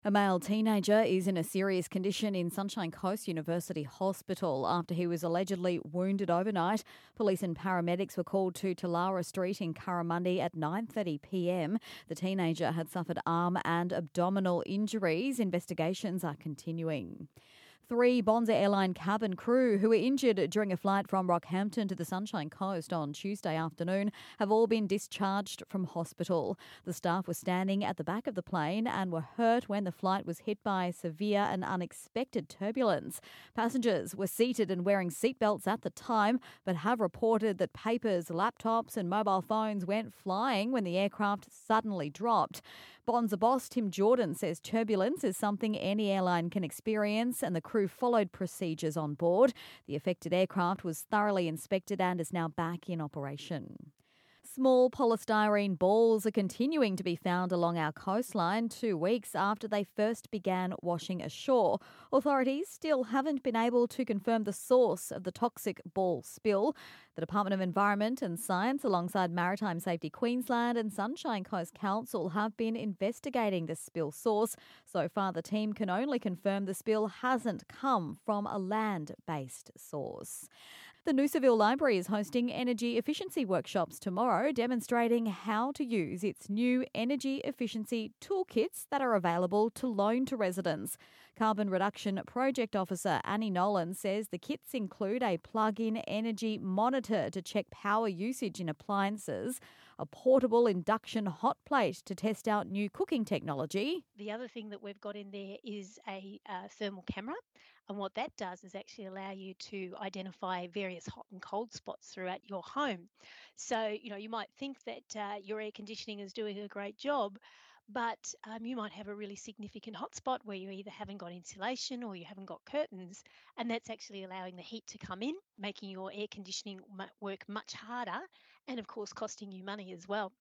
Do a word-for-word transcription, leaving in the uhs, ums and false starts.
A male teenager is in a serious condition in Sunshine Coast University Hospital after he was allegedly wounded overnight. Police and paramedics were called to Talara Street in Curramundi at nine thirty p m. The teenager had suffered arm and abdominal injuries. Investigations are continuing. Three Bonza Airline cabin crew who were injured during a flight from Rockhampton to the Sunshine Coast on Tuesday afternoon have all been discharged from hospital. The staff were standing at the back of the plane and were hurt when the flight was hit by severe and unexpected turbulence. Passengers were seated and wearing seatbelts at the time, but have reported that papers, laptops and mobile phones went flying when the aircraft suddenly dropped. Bonza boss Tim Jordan says turbulence is something any airline can experience and the crew followed procedures on board. The affected aircraft was thoroughly inspected and is now back in operation. Small polystyrene balls are continuing to be found along our coastline two weeks after they first began washing ashore. Authorities still haven't been able to confirm the source of the toxic ball spill. The Department of Environment and Science, alongside Maritime Safety Queensland and Sunshine Coast Council, have been investigating the spill source. So far, the team can only confirm the spill hasn't come from a land-based source. The Noosaville Library is hosting energy efficiency workshops tomorrow, demonstrating how to use its new energy efficiency toolkits that are available to loan to residents. Carbon Reduction Project Officer Annie Nolan says the kits include a plug-in energy monitor to check power usage in appliances, a portable induction hot plate to test out new cooking technology. The other thing that we've got in there is a uh, thermal camera. And what that does is actually allow you to identify various hot and cold spots throughout your home. So, you know, you might think that uh, your air conditioning is doing a great job, but um, you might have a really significant hotspot where you either haven't got insulation or you haven't got curtains. And that's actually allowing the heat to come in, making your air conditioning mu- work much harder and, of course, costing you money as well.